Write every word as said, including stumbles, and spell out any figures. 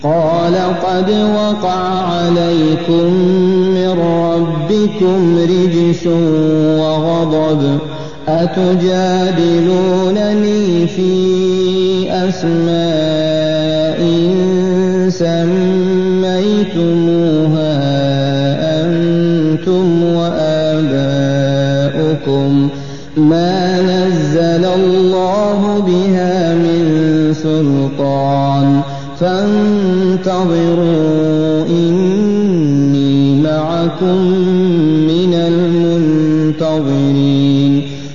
قال قد وقع عليكم من ربكم رجس وغضب أتجادلونني في أسماء سميتموها أنتم وآباؤكم ما نزل الله بها من سلطان فانتظروا إني معكم من المنتظرين